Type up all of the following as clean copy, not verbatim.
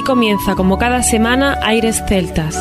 Aquí comienza, como cada semana, Aires Celtas.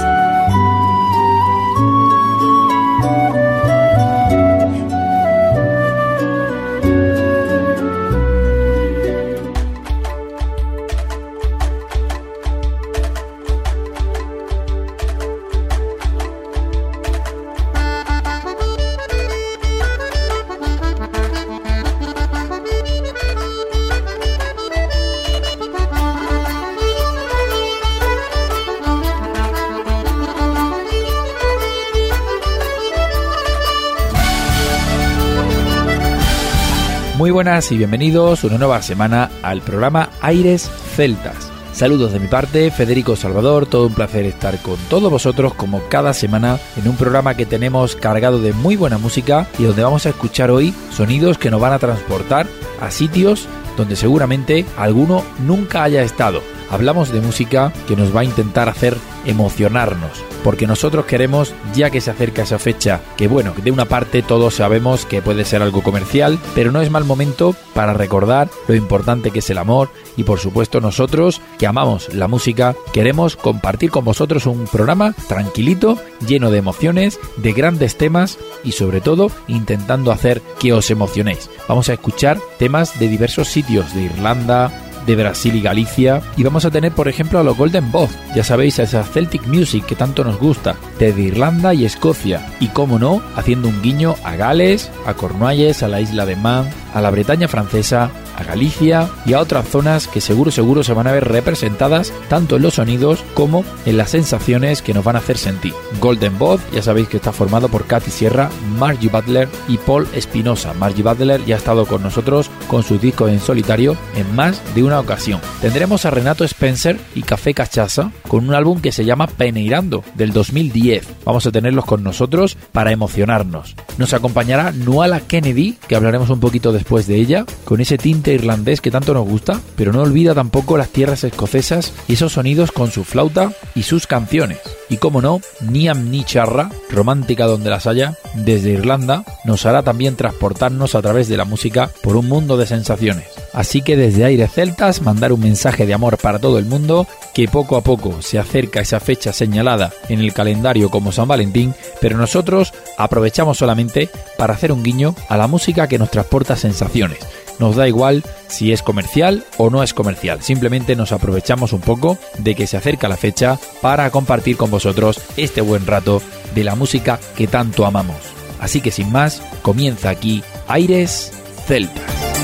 Muy buenas y bienvenidos una nueva semana al programa Aires Celtas. Saludos de mi parte, Federico Salvador, todo un placer estar con todos vosotros como cada semana en un programa que tenemos cargado de muy buena música y donde vamos a escuchar hoy sonidos que nos van a transportar a sitios donde seguramente alguno nunca haya estado. Hablamos de música que nos va a intentar hacer emocionarnos, porque nosotros queremos, ya que se acerca esa fecha, que bueno, de una parte todos sabemos que puede ser algo comercial, pero no es mal momento para recordar lo importante que es el amor y por supuesto nosotros, que amamos la música, queremos compartir con vosotros un programa tranquilito, lleno de emociones, de grandes temas y sobre todo intentando hacer que os emocionéis. Vamos a escuchar temas de diversos sitios de Irlanda, de Brasil y Galicia, y vamos a tener por ejemplo a los Golden Bough, ya sabéis, a esa Celtic Music que tanto nos gusta, desde Irlanda y Escocia, y cómo no, haciendo un guiño a Gales, a Cornualles, a la isla de Man, a la Bretaña francesa, a Galicia y a otras zonas que seguro se van a ver representadas tanto en los sonidos como en las sensaciones que nos van a hacer sentir. Golden Bough, ya sabéis que está formado por Katy Sierra, Margie Butler y Paul Espinosa. Margie Butler ya ha estado con nosotros con sus discos en solitario en más de una ocasión. Tendremos a Renato Spencer y Café Cachaça con un álbum que se llama Peneirando del 2010. Vamos a tenerlos con nosotros para emocionarnos. Nos acompañará Nuala Kennedy, que hablaremos un poquito después de ella, con ese tinte irlandés que tanto nos gusta, pero no olvida tampoco las tierras escocesas y esos sonidos con su flauta y sus canciones. Y como no, Niam Ni Charra, romántica donde las haya, desde Irlanda, nos hará también transportarnos a través de la música por un mundo de sensaciones. Así que desde Aires Celtas, mandar un mensaje de amor para todo el mundo, que poco a poco se acerca esa fecha señalada en el calendario como San Valentín, pero nosotros aprovechamos solamente para hacer un guiño a la música que nos transporta sensaciones. Nos da igual si es comercial o no es comercial, simplemente nos aprovechamos un poco de que se acerca la fecha para compartir con vosotros este buen rato de la música que tanto amamos. Así que sin más, comienza aquí Aires Celtas.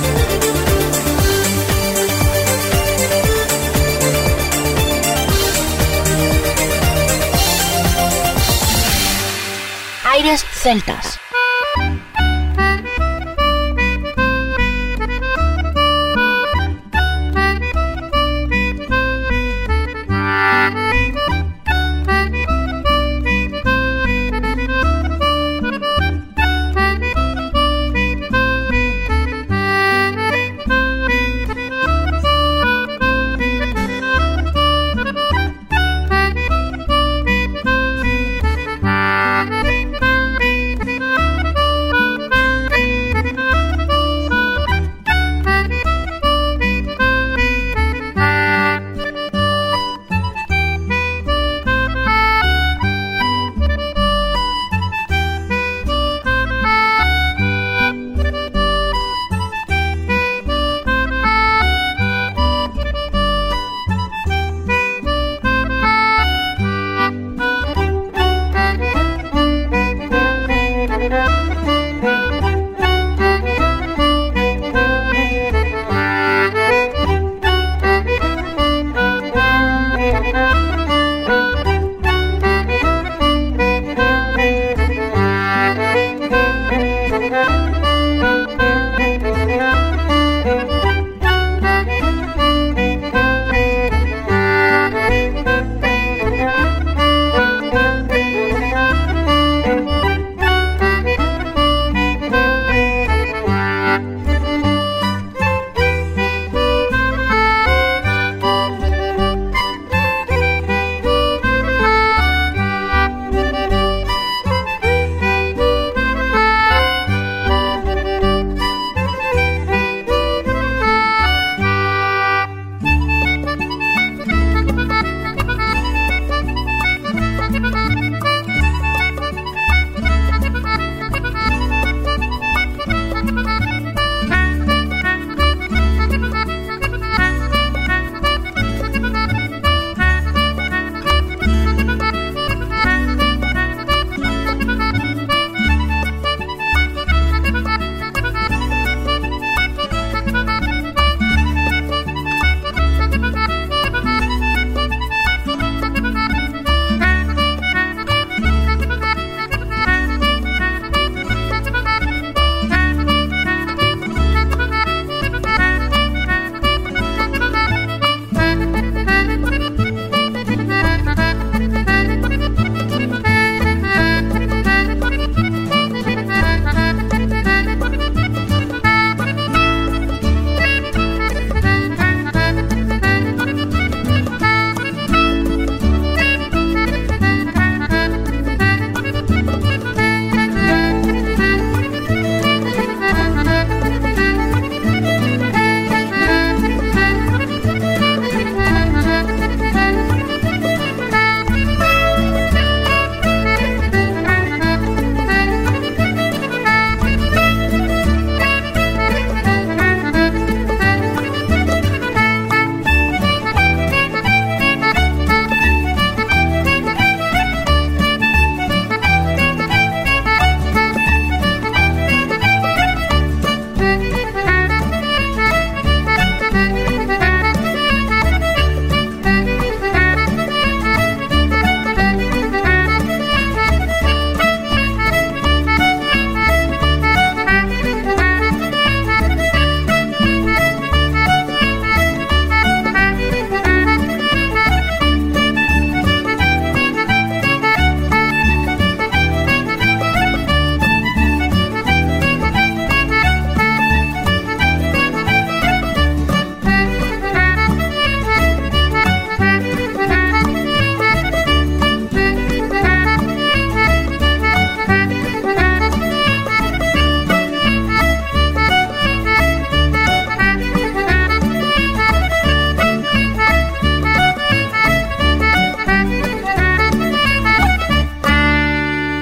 Aires Celtas.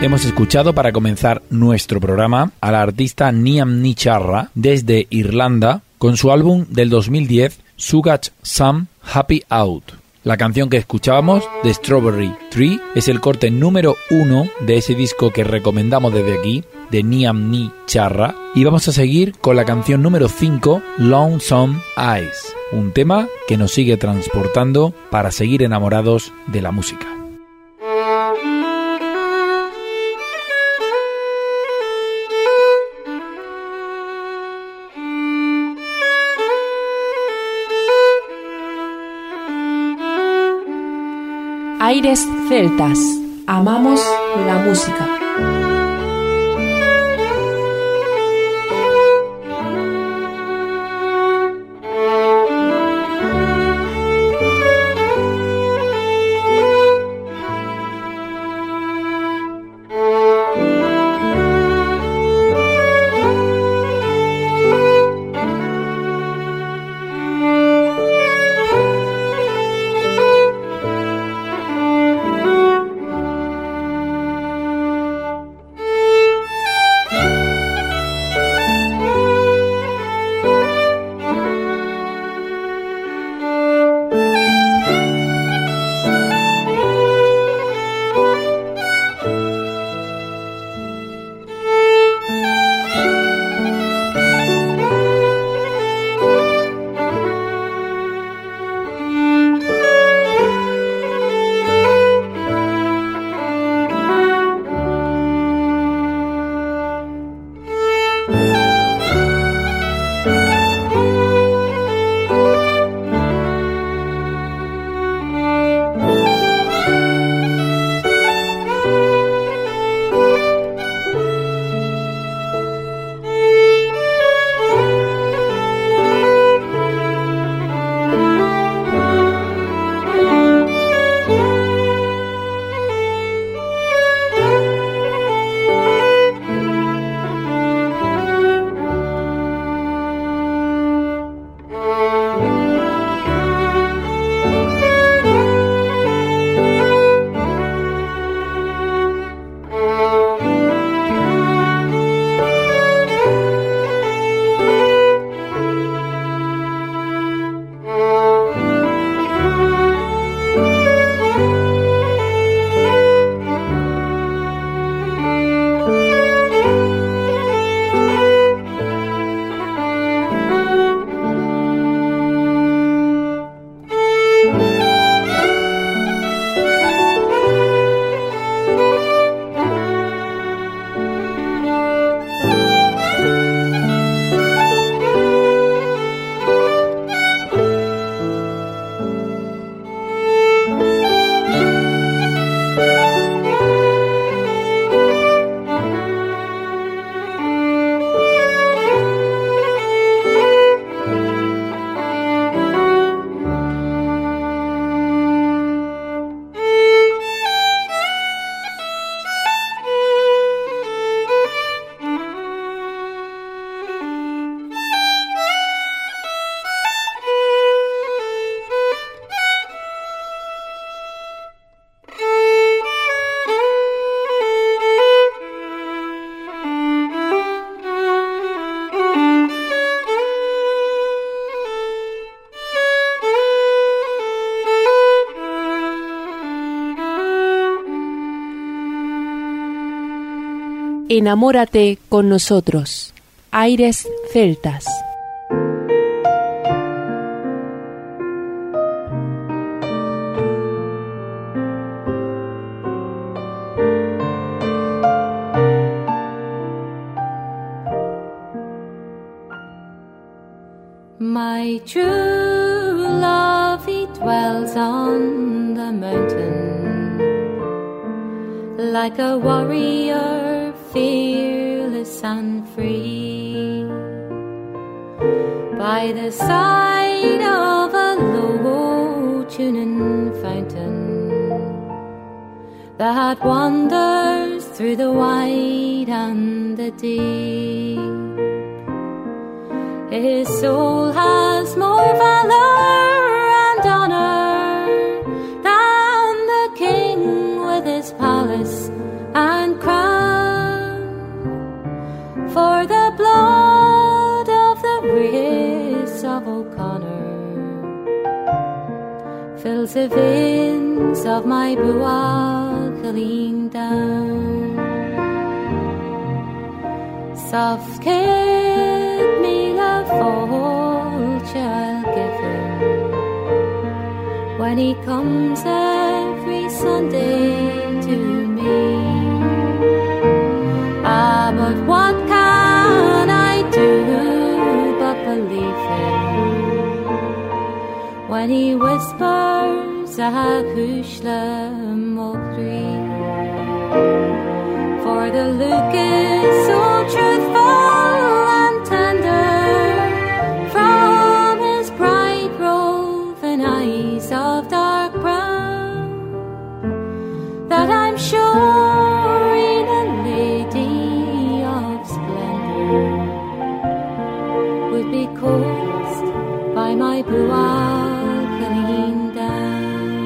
Hemos escuchado para comenzar nuestro programa a la artista Niamh Ní Charra desde Irlanda con su álbum del 2010 Sugach Sam Happy Out. La canción que escuchábamos, The Strawberry Tree, es el corte número 1 de ese disco que recomendamos desde aquí, de Niamh Ní Charra, y vamos a seguir con la canción número 5, Lonesome Eyes, un tema que nos sigue transportando para seguir enamorados de la música. Aires celtas. Amamos la música. Enamórate con nosotros. Aires celtas. My true love, he dwells on the mountain, like a warrior fearless and free, by the side of a low tuning fountain that wanders through the wide and the deep. His soul has more valor and honor than the king with his palace and crown. the blood of the race of O'Connor fills the veins of my buachaline down. Soft kid me love I'll give him when he comes every Sunday to me. But what can I do but believe him when he whispers a hushla mokri? For the look is so truthful and tender from his bright roving eyes of dark brown that I'm sure in a lady of splendor would be coaxed by my buachaline down.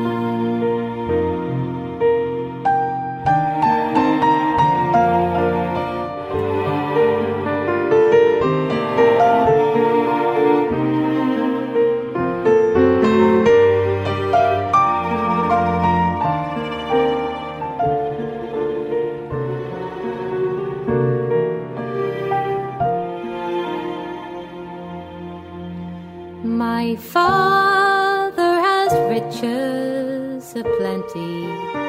My father has riches aplenty,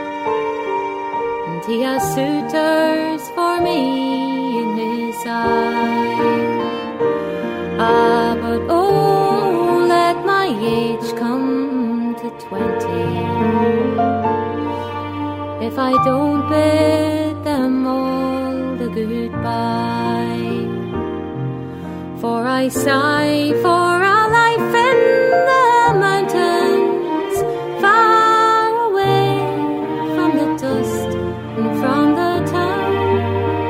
and he has suitors for me in his eye. But oh, let my age come to 20 if I don't bid them all the goodbye. For I sigh for a life in the mountains, far away from the dust and from the town,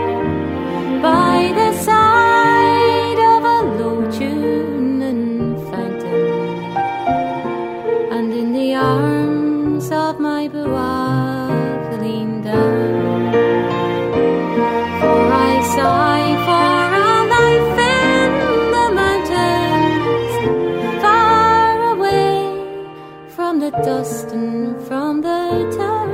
by the side of a low tuning fountain, and in the arms of my buachaline down. For I sigh for a life in the mountains, far away from the dust and from the town,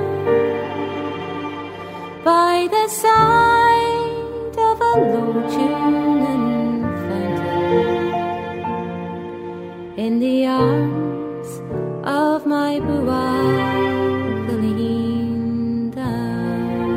by the side of a low tuning fountain, in the arms of my buachaline down.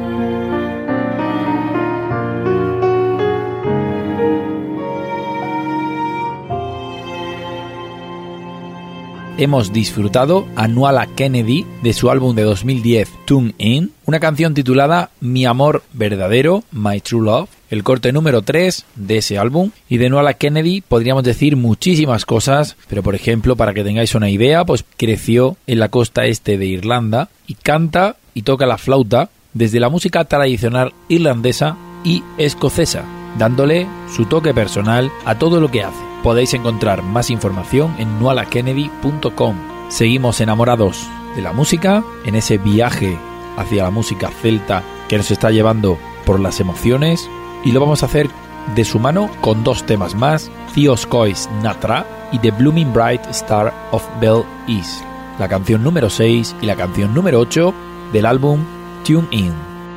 Hemos disfrutado a Nuala Kennedy de su álbum de 2010 Tune In, una canción titulada Mi amor verdadero, My True Love, el corte número 3 de ese álbum. Y de Nuala Kennedy podríamos decir muchísimas cosas, pero por ejemplo, para que tengáis una idea, pues creció en la costa este de Irlanda y canta y toca la flauta desde la música tradicional irlandesa y escocesa, dándole su toque personal a todo lo que hace. Podéis encontrar más información en nualakennedy.com. Seguimos enamorados de la música, en ese viaje hacia la música celta que nos está llevando por las emociones, y lo vamos a hacer de su mano con dos temas más, Theoscois Natra y The Blooming Bright Star of Bel Is, la canción número 6 y la canción número 8 del álbum Tune In.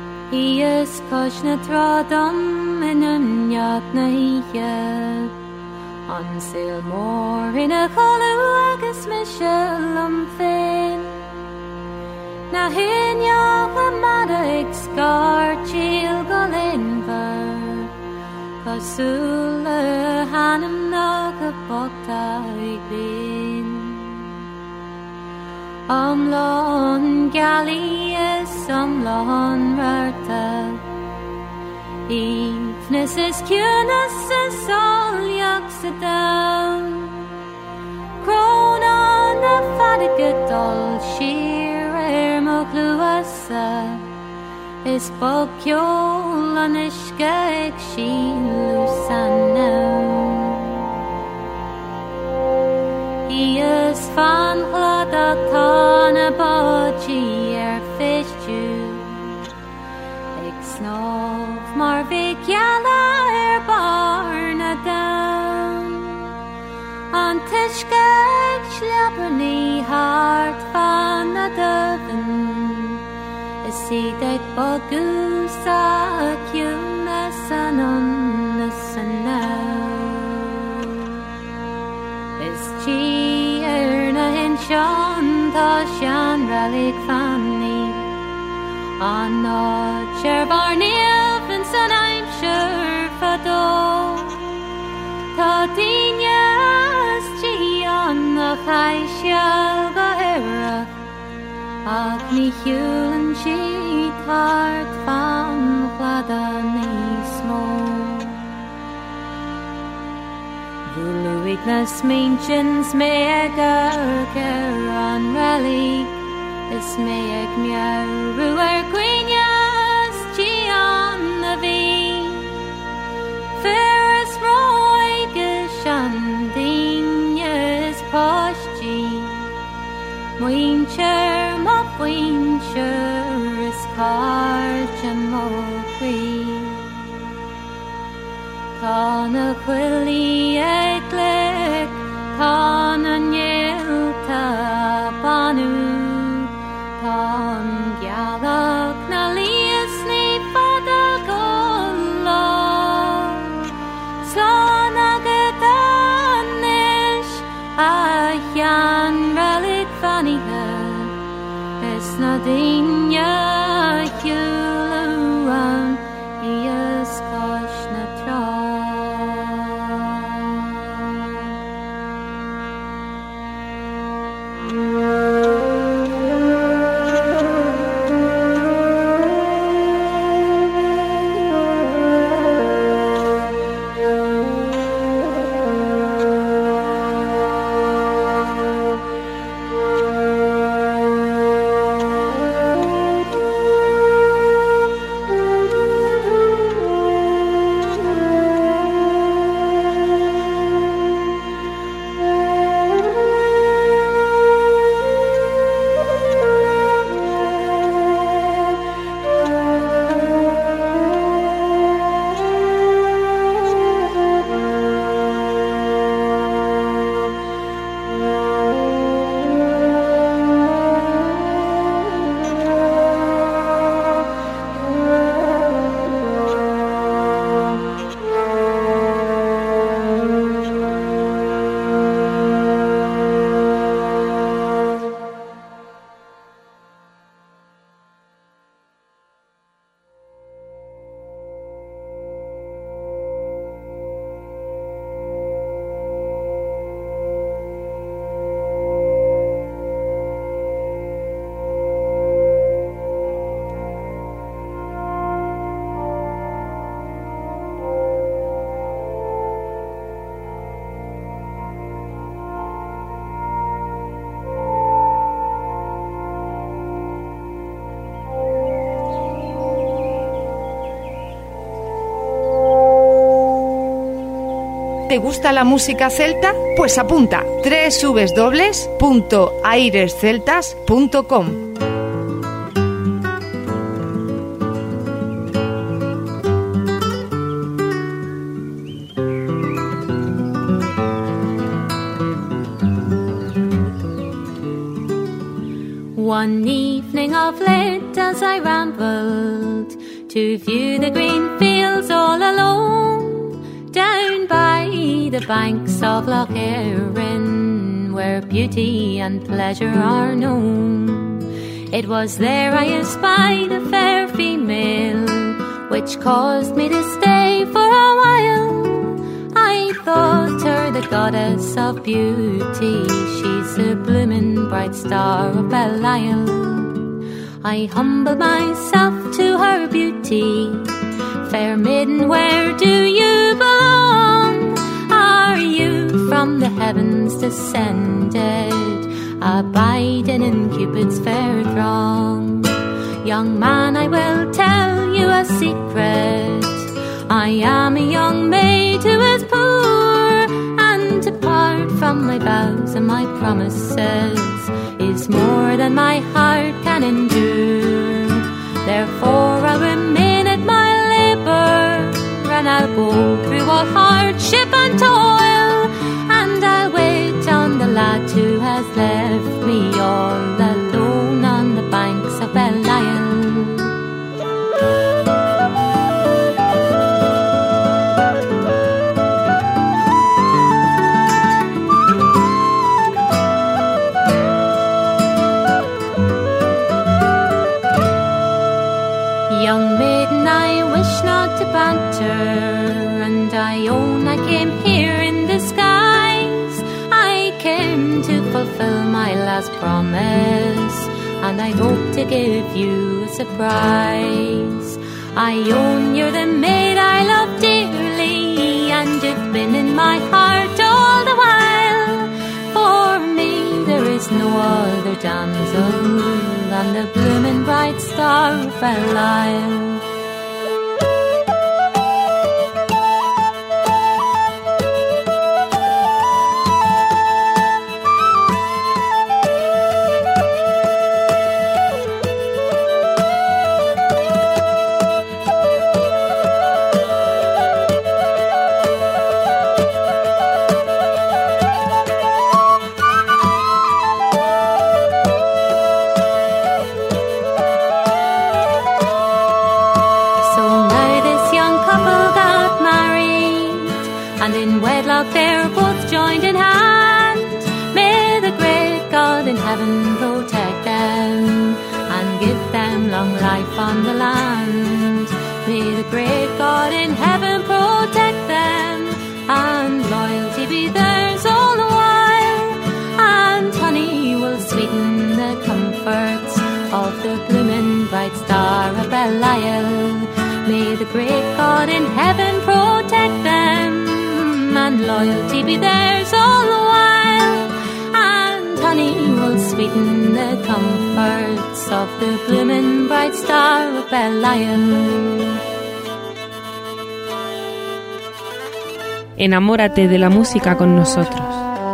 On sail more in a colour agus Michelle féin. Na hen ya mada scar chill go linver, cosula hanam na go bokta bin. Lon gallius lon rarta. Evenes is cunas is all yucks down. Crown on the fatigue all sheer mokluasa is bokyol on a skeg she lusana. He is fan glada kana bochi fish juice. Snov mar vik jalla bad. det bogusa kjuna sanon sana. Is chi erna hen shan ta shan ralik fanny. Anna chervar nilfen san I'm sure fado. Ta dinjas chi anna chai shal ga era. Ag ni hjulun chi tart fan glada ni små. Vuluignas minchens meagar geran rally. Is meag miaru gwynias chi an the vi. Ferris roigas shandinjas poshchi. Wincher mo wincher is carcha mo cree. Tana quilly eglek, tana nyelta banu. Tan gyalak na lias ni padagolo. Slana gedanish ahyan ralik vaniha. Es nadinya yuluan ias koshna tra. ¿Te gusta la música celta? Pues apunta www.airesceltas.com. One evening of late as I rambled to view the green fields all alone, down by the banks of Loch Erin, where beauty and pleasure are known. It was there I espied a fair female, which caused me to stay for a while. I thought her the goddess of beauty, she's a bloomin' bright star of Belial. I humbled myself to her beauty. Fair maiden, where do you belong? Are you from the heavens descended, abiding in Cupid's fair throng? Young man, I will tell you a secret. I am a young maid who is poor, and to part from my vows and my promises is more than my heart can endure. Therefore I'll remain at my labour, and I'll go through all hardship and toil, and I'll wait on the lad who has left me all alone on the banks of Belial. as promised, and I hope to give you a surprise. I own you're the maid I love dearly, and you've been in my heart all the while. For me there is no other damsel than the blooming bright star of Belle-Isle. They're both joined in hand. May the great God in heaven protect them and give them long life on the land. May the great God in heaven protect them and loyalty be theirs all the while. And honey will sweeten the comforts of the blooming bright star of Belle-Isle. May the great God in heaven protect them and loyalty be theirs all the while, and honey will sweeten the comforts of the blooming bright star of Belle-Isle. Enamórate de la música con nosotros.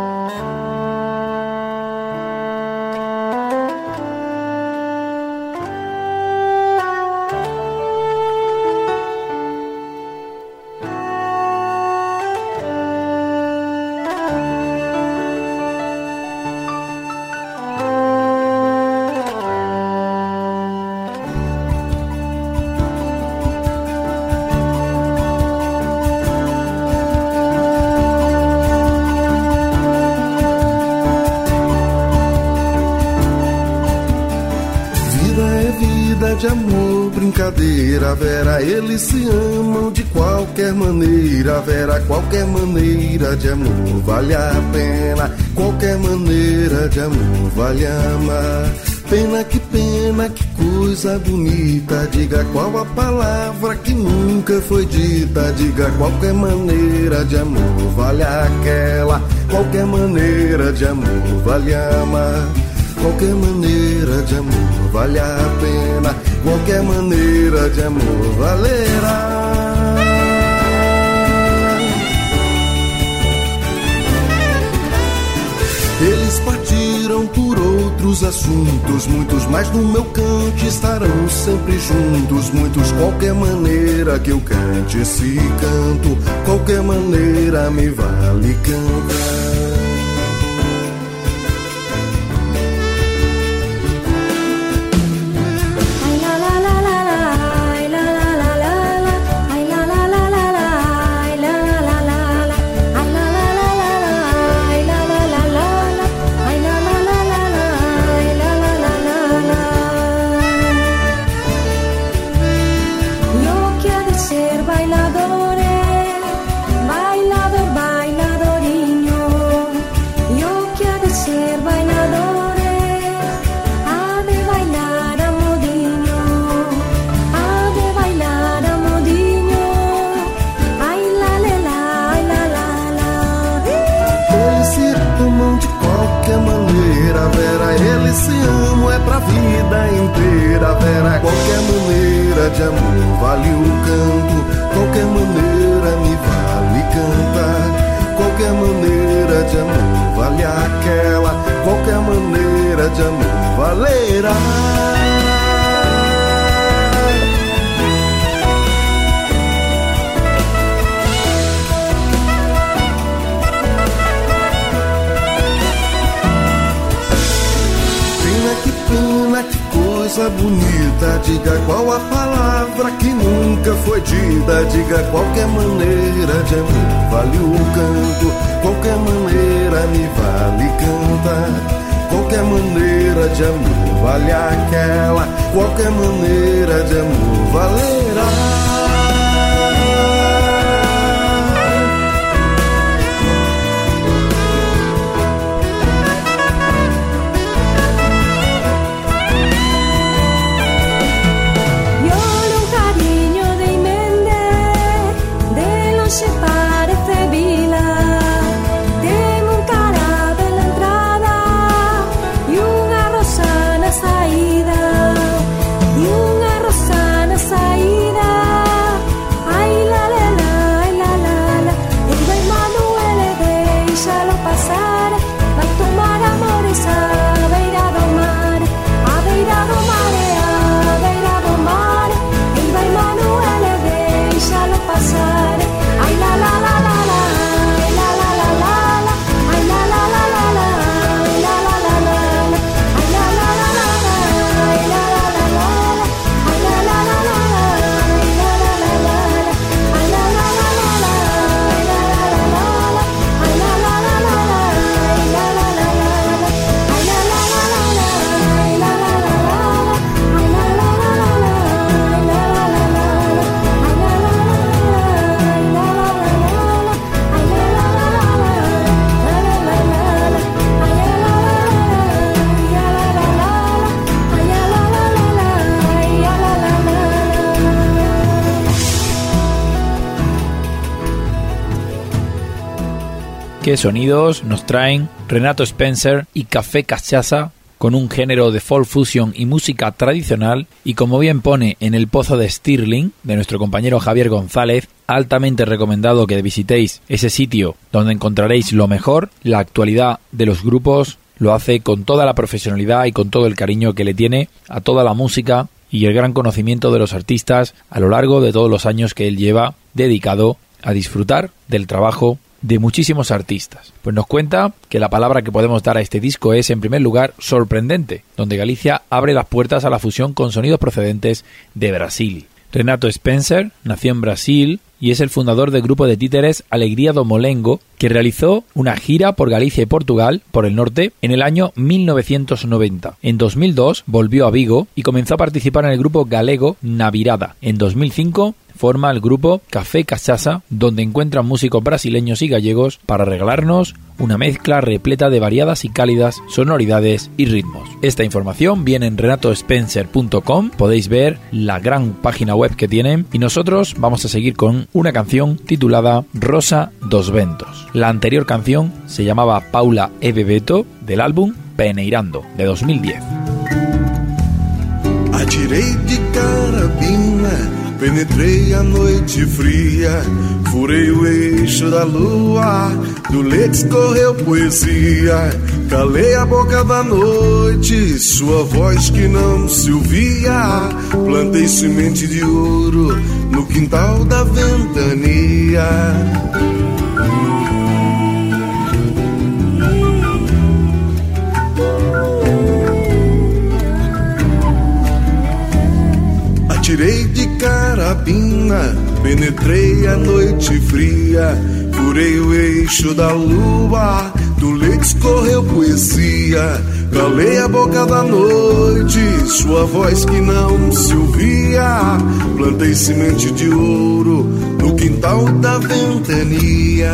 De amor, brincadeira, Vera, eles se amam de qualquer maneira, Vera, qualquer maneira de amor vale a pena, qualquer maneira de amor vale amar. Pena, que coisa bonita, diga qual a palavra que nunca foi dita, diga qualquer maneira de amor vale aquela, qualquer maneira de amor vale amar. Qualquer maneira de amor vale a pena, qualquer maneira de amor valerá. Eles partiram por outros assuntos, muitos, mas no meu canto estarão sempre juntos. Muitos, qualquer maneira que eu cante esse canto, qualquer maneira me vale cantar. Vera, qualquer maneira de amor vale o canto, qualquer maneira me vale cantar, qualquer maneira de amor vale aquela, qualquer maneira de amor valerá. Pena, que coisa bonita, diga qual a palavra que nunca foi dita, diga qualquer maneira de amor vale o canto, qualquer maneira me vale cantar, qualquer maneira de amor vale aquela, qualquer maneira de amor valerá. qué sonidos nos traen Renato Spencer y Café Cachaça, con un género de folk fusion y música tradicional, y como bien pone en el Pozo de Stirling, de nuestro compañero Javier González, altamente recomendado que visitéis ese sitio donde encontraréis lo mejor. La actualidad de los grupos lo hace con toda la profesionalidad y con todo el cariño que le tiene a toda la música y el gran conocimiento de los artistas a lo largo de todos los años que él lleva dedicado a disfrutar del trabajo de muchísimos artistas. Pues nos cuenta que la palabra que podemos dar a este disco es, en primer lugar, sorprendente, donde Galicia abre las puertas a la fusión con sonidos procedentes de Brasil. Renato Spencer nació en Brasil y es el fundador del grupo de títeres Alegría do Molengo, que realizó una gira por Galicia y Portugal, por el norte, en el año 1990. En 2002 volvió a Vigo y comenzó a participar en el grupo galego Navirada. En 2005 forma el grupo Café Cachaça, donde encuentran músicos brasileños y gallegos para regalarnos una mezcla repleta de variadas y cálidas sonoridades y ritmos. Esta información viene en renatospencer.com, podéis ver la gran página web que tienen, y nosotros vamos a seguir con una canción titulada Rosa dos Ventos. La anterior canción se llamaba Paula e Bebeto, del álbum Peneirando, de 2010. Atirei de carabina, penetrei a noite fria, furei o eixo da lua, do leite escorreu poesia, calei a boca da noite, sua voz que não se ouvia, plantei semente de ouro no quintal da ventania. Tirei de carabina, penetrei a noite fria, furei o eixo da lua, do leite escorreu poesia, calei a boca da noite, sua voz que não se ouvia, plantei semente de ouro no quintal da ventania.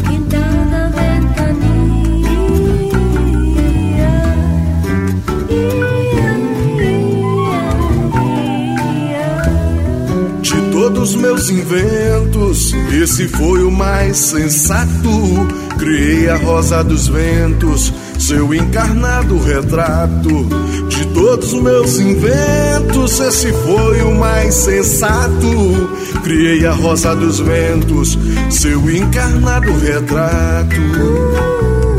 Todos meus inventos, esse foi o mais sensato. Criei a rosa dos ventos, seu encarnado retrato. De todos meus inventos, esse foi o mais sensato. Criei a rosa dos ventos, seu encarnado retrato.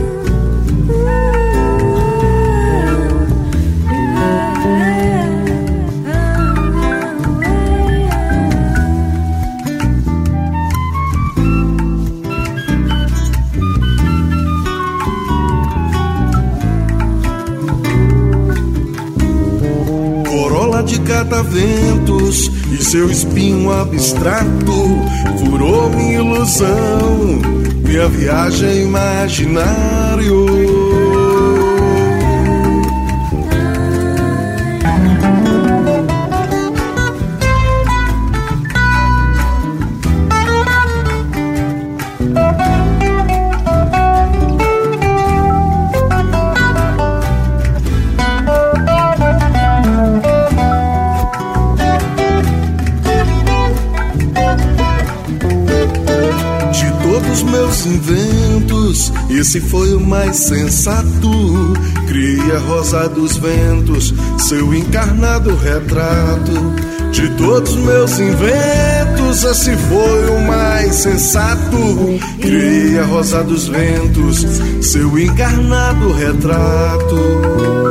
De cataventos e seu espinho abstrato furou minha ilusão, minha viagem imaginário. Inventos, esse foi o mais sensato. Criei a rosa dos ventos, seu encarnado retrato. De todos meus inventos, esse foi o mais sensato. Criei a rosa dos ventos, seu encarnado retrato.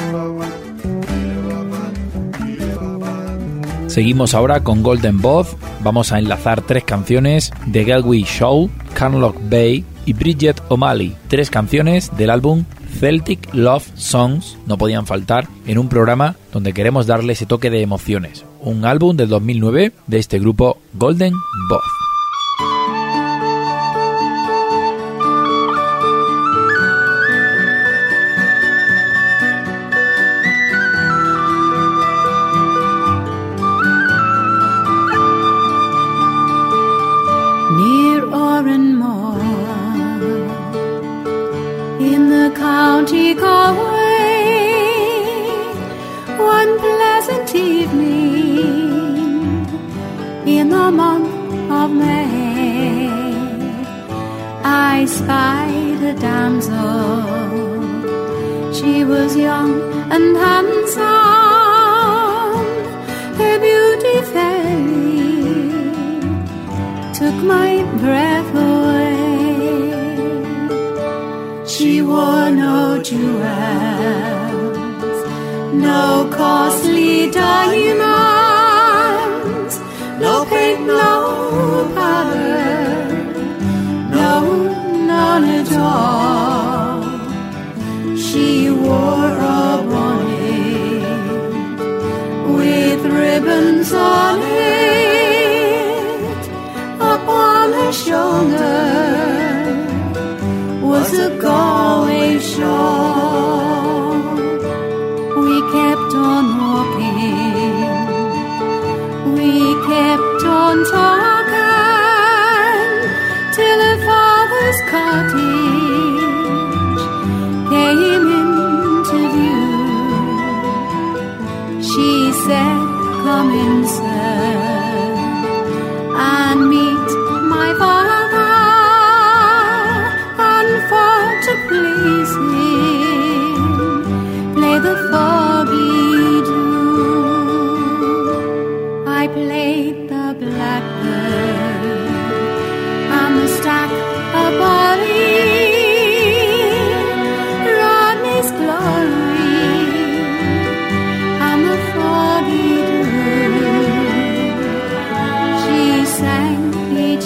Seguimos ahora con Golden Bough, vamos a enlazar 3 canciones de Galway Show, Carnlough Bay y Bridget O'Malley, 3 canciones del álbum Celtic Love Songs. No podían faltar en un programa donde queremos darle ese toque de emociones. Un álbum del 2009 de este grupo Golden Bough. County Galway, one pleasant evening in the month of May, I spied a damsel. She was young and handsome, her beauty fairly took my breath away. She wore no jewels, no costly diamonds, no paint, no powder, none at all. She wore a bonnet with ribbons on it. Upon her shoulder was a Galway shawl. We kept on walking, we kept on talking, till her father's cottage came into view. She said, "Come in, sir, and meet my father." To please him, play the foggy dew. I played the blackbird and the stack of barley, Rodney's glory and the foggy dew. She sang each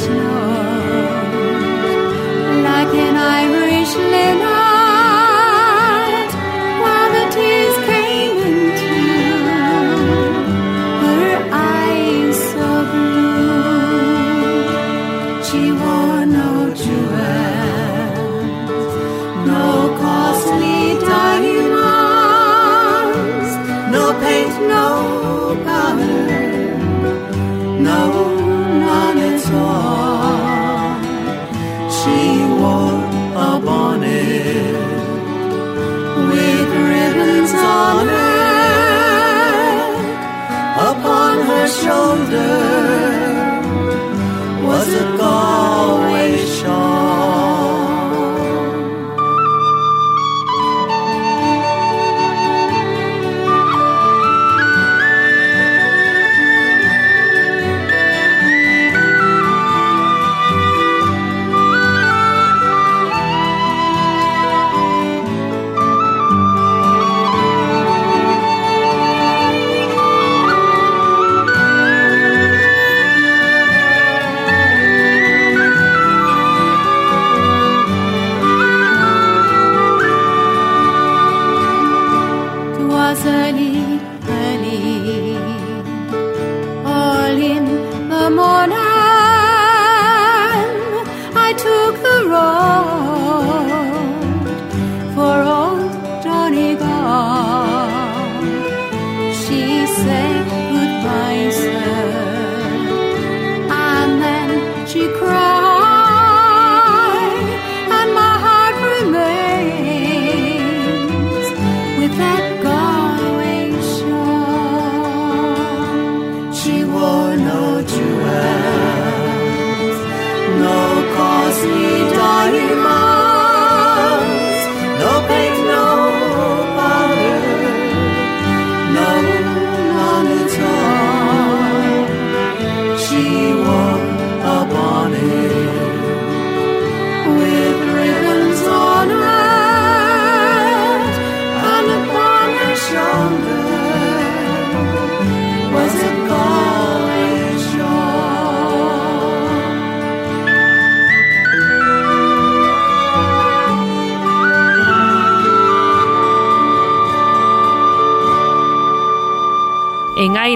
note like an Irish linnet, while the tears came into her eyes so blue. She wore no jewels, no costly diamonds, no paint, no powder, none at all. She wore a bonnet with ribbons on it. Upon her shoulder was a Galway shawl.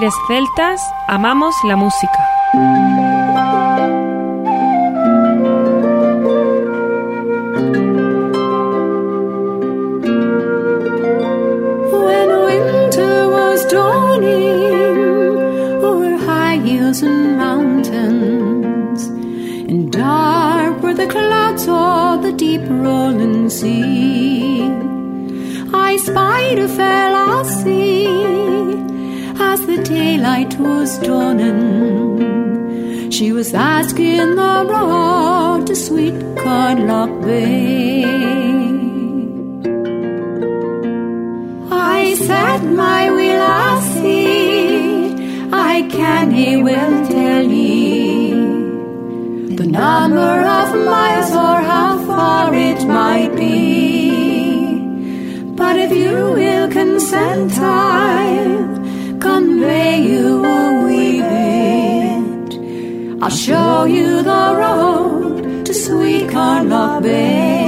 Aires celtas, amamos la música. When winter was dawning over high hills and mountains, and dark were the clouds of the deep rolling sea, I spied a fair lassie as the daylight was dawning. She was asking the road to sweet Cardlock Bay. I said, my wee lassie, I cannae well tell ye the number of miles or how far it might be, but if you will consent, I'll convey you a wee bit. I'll show you the road to sweet Cardlock Bay.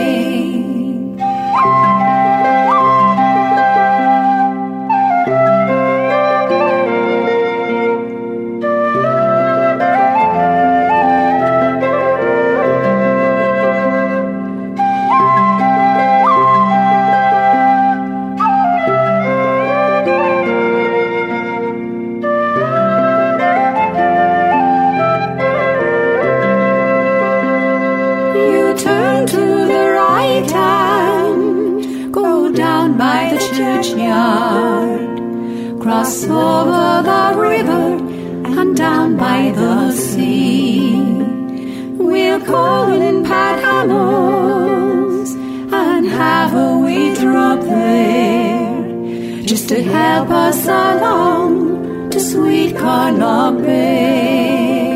Cross over the river and down by the sea. We'll call in Pat Hammonds and have a wee drop there, just to help us along to sweet Cardlock Bay.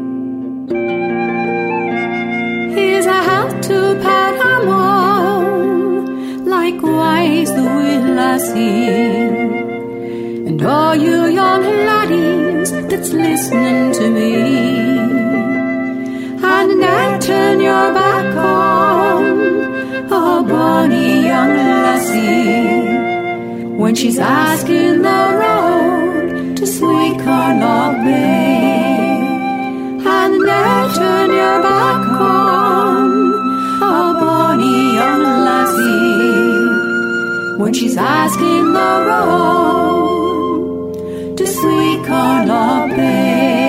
Here's a health to Pat Hammond, likewise the wee lassie, and all you young laddies that's listening to me. And now turn your back on a bonny young lassie when she's asking the road to sweet Cardlock Bay. And now turn your back on a bonny young lassie when she's asking the road to sweet Cardlock Bay.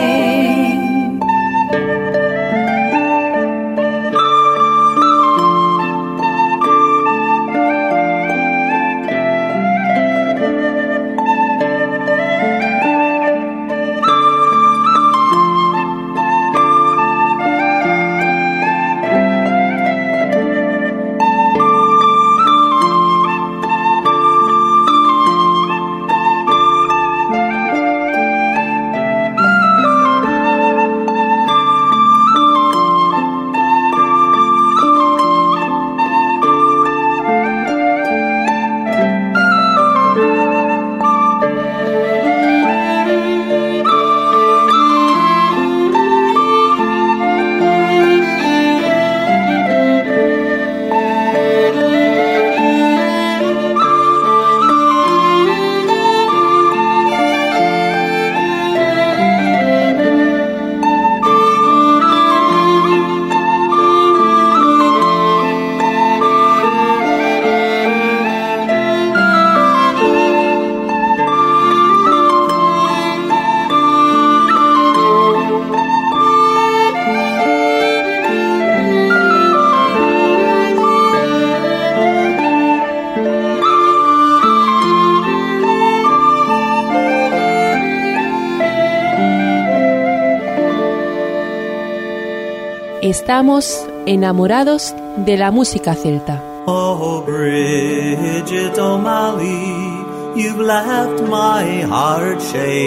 Estamos enamorados de la música celta. Oh, Bridget O'Malley, you've left my heart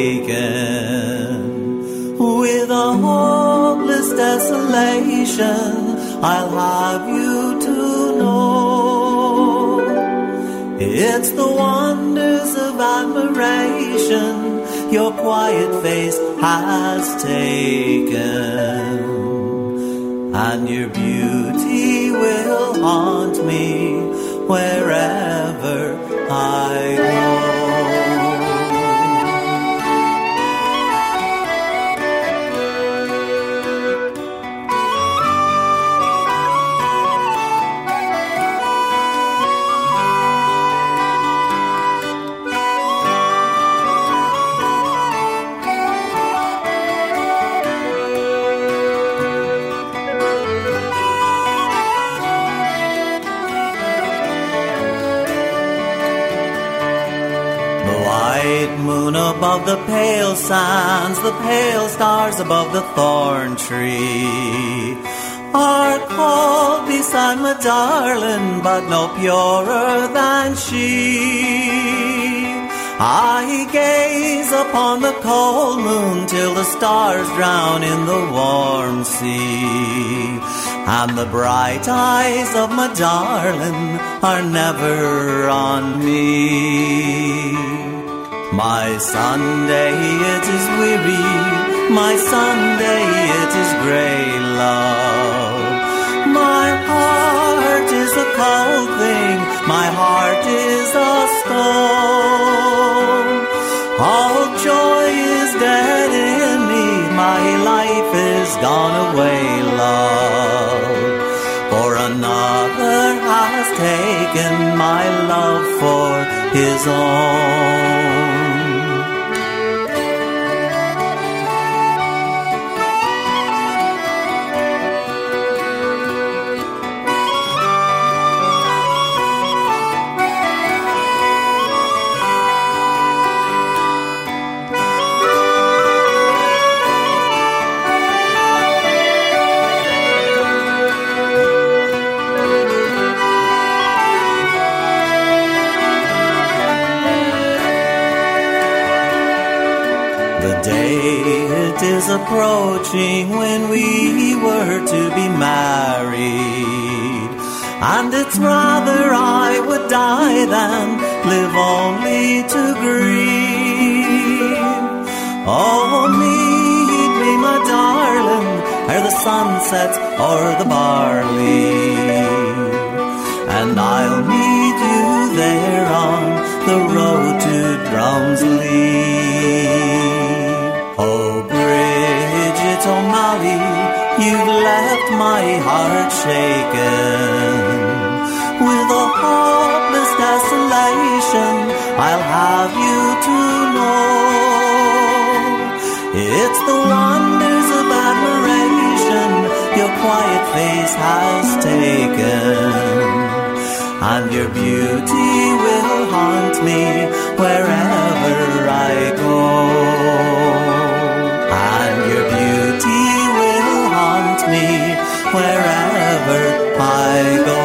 shaken. With a hopeless desolation, I'll have you to know. It's the wonders of admiration your quiet face has taken, and your beauty will haunt me wherever I go. above the pale sands, the pale stars above the thorn tree are cold beside my darling, but no purer than she. I gaze upon the cold moon till the stars drown in the warm sea, and the bright eyes of my darling are never on me. My Sunday it is weary, my Sunday it is grey, love. My heart is a cold thing, my heart is a stone. All joy is dead in me, my life is gone away, love. For another has taken my love for his own. Is approaching when we were to be married, and it's rather I would die than live only to grieve. Oh, meet me, my darling, ere the sun sets o'er the barley, and I'll meet you there on the road to Drumslee. Oh, Bridget O'Malley, you've left my heart shaken. With a hopeless desolation, I'll have you to know it's the wonders of admiration your quiet face has taken, and your beauty will haunt me wherever I go. Your beauty will haunt me wherever I go.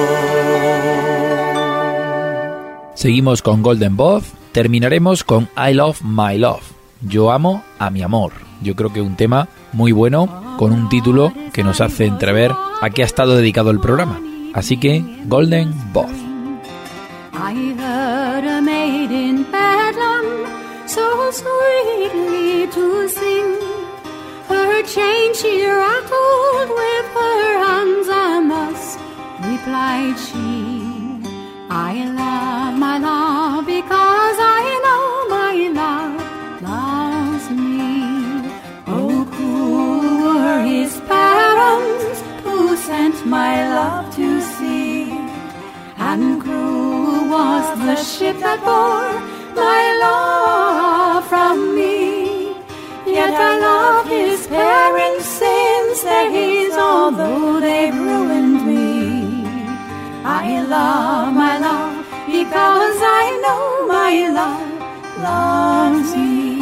Seguimos con Golden Voz, terminaremos con I Love My Love, Yo amo a mi amor. Yo creo que un tema muy bueno, con un título que nos hace entrever a qué ha estado dedicado el programa. Así que, Golden Voz. I heard a maid in Bedlam so sweetly to sing. Her chain she rattled with her hands, and thus replied she, I love my love because I know my love loves me. Oh, cruel were his parents who sent my love to sea, and cruel was the ship that bore my love from me. Yet I love his parents since their days, although they've ruined me. I love my love because I know my love loves me.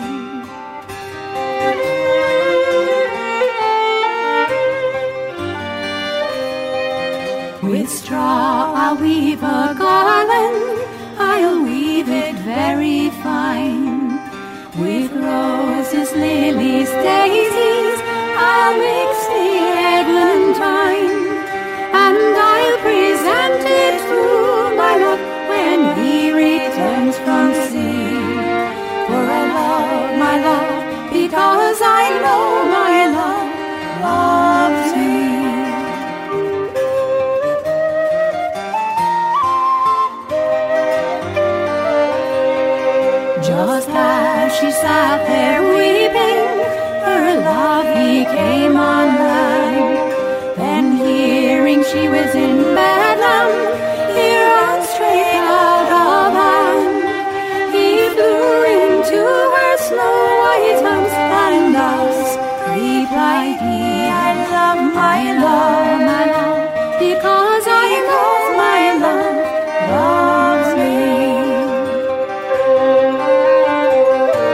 With straw I'll weave a garland, I'll weave it very fine. With roses, lilies, daisies, I'll mix the eglantine, and I'll present it to my love when he returns from sea. For I love my love because I know my love loves me. Just as she sat there weeping, her love he came on land. Then hearing she was in Bedlam, he ran straight out of hand. He flew into her snow-white arms, and thus replied he, I love my love, my love, because I know my love loves me.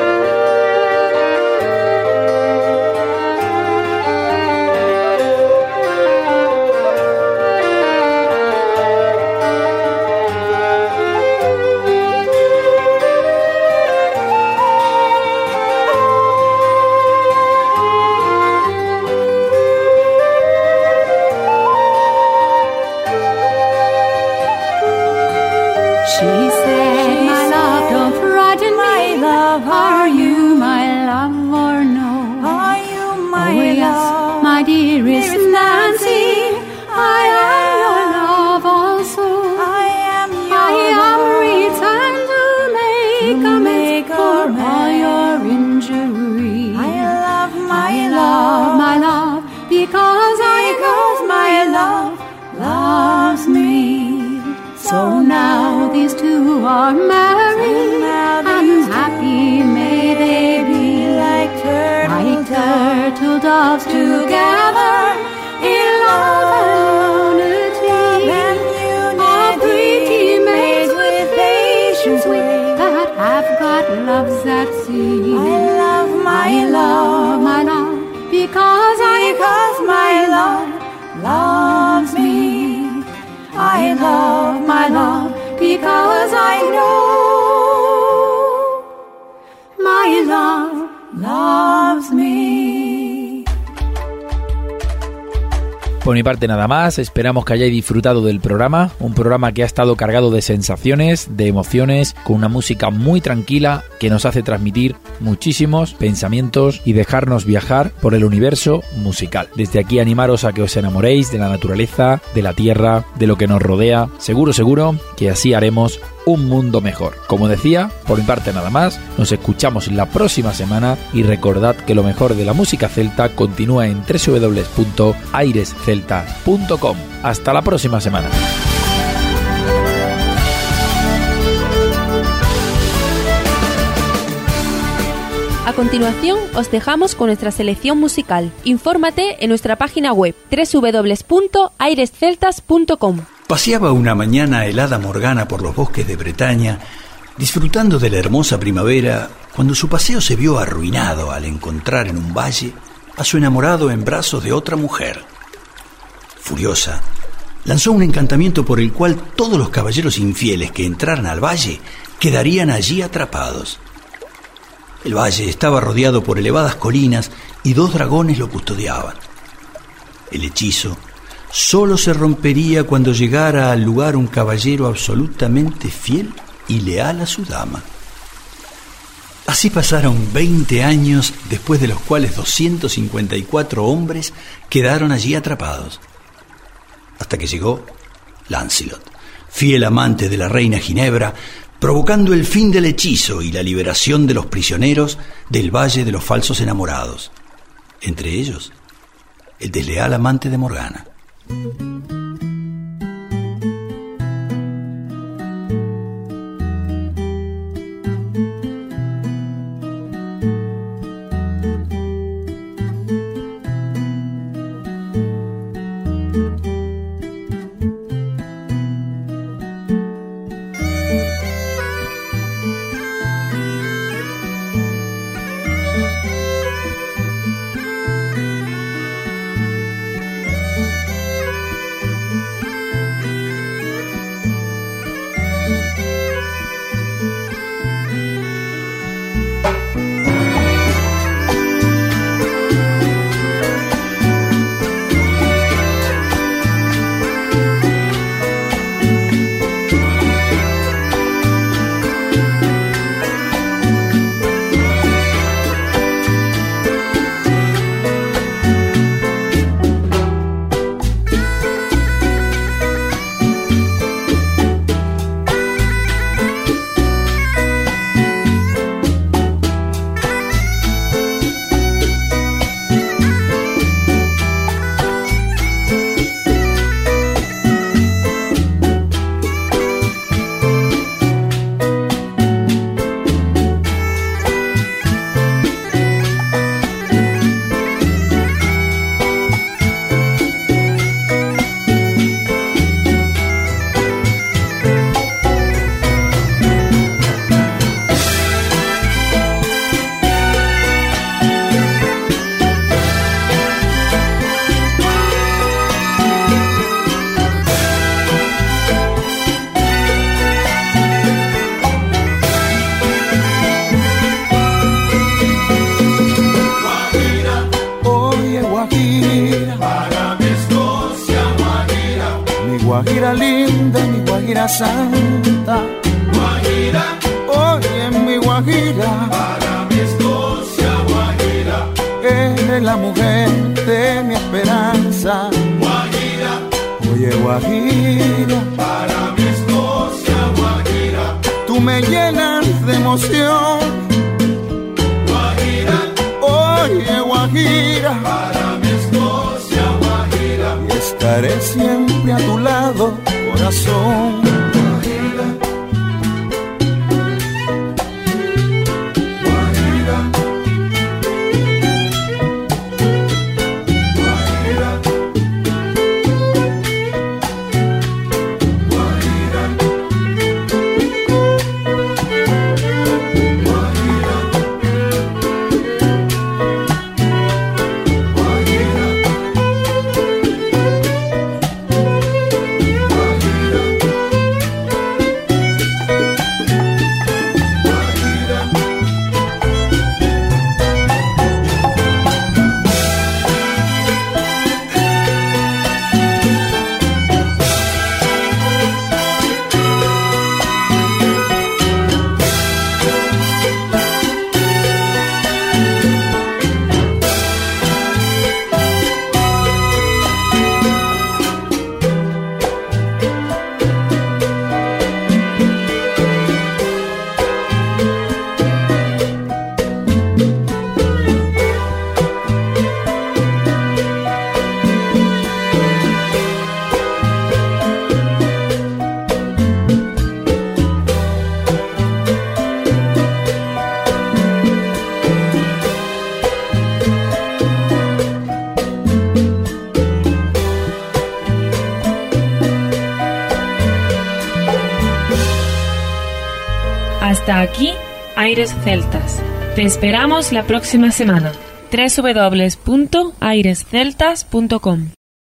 Miss Nancy, I am your love also. I am returned to make up for all your injury. I love my love, because my love loves me. So now these two are married, and happy may they be, like turtle doves together in love and unity. Are pretty maids with patience that have got loves at sea. I love my love, because my love loves me. I love my love, because I know my love loves me. Por mi parte nada más, esperamos que hayáis disfrutado del programa, un programa que ha estado cargado de sensaciones, de emociones, con una música muy tranquila que nos hace transmitir muchísimos pensamientos y dejarnos viajar por el universo musical. Desde aquí animaros a que os enamoréis de la naturaleza, de la tierra, de lo que nos rodea. Seguro que así haremos un mundo mejor. Como decía, por mi parte nada más, nos escuchamos la próxima semana y recordad que lo mejor de la música celta continúa en www.airescelta.com. Hasta la próxima semana. A continuación, os dejamos con nuestra selección musical. Infórmate en nuestra página web www.airesceltas.com. Paseaba una mañana helada Morgana por los bosques de Bretaña, disfrutando de la hermosa primavera, cuando su paseo se vio arruinado al encontrar en un valle a su enamorado en brazos de otra mujer. Furiosa, lanzó un encantamiento por el cual todos los caballeros infieles que entraran al valle quedarían allí atrapados. El valle estaba rodeado por elevadas colinas y 2 dragones lo custodiaban. El hechizo solo se rompería cuando llegara al lugar un caballero absolutamente fiel y leal a su dama. Así pasaron 20 años, después de los cuales 254 hombres quedaron allí atrapados, hasta que llegó Lancelot, fiel amante de la reina Ginebra, provocando el fin del hechizo y la liberación de los prisioneros del Valle de los Falsos Enamorados, entre ellos el desleal amante de Morgana. Guajira linda, mi Guajira santa. Guajira, oye mi Guajira, para mi Escocia, Guajira. Eres la mujer de mi esperanza. casa. Guajira, Oye, Guajira, para mi Escocia, Guajira. tú me llenas de emoción. Guajira, oye, Guajira, para mi Escocia, Guajira. y estaré siempre a tu lado, corazón. Hasta aquí, Aires Celtas. Te esperamos la próxima semana. www.airesceltas.com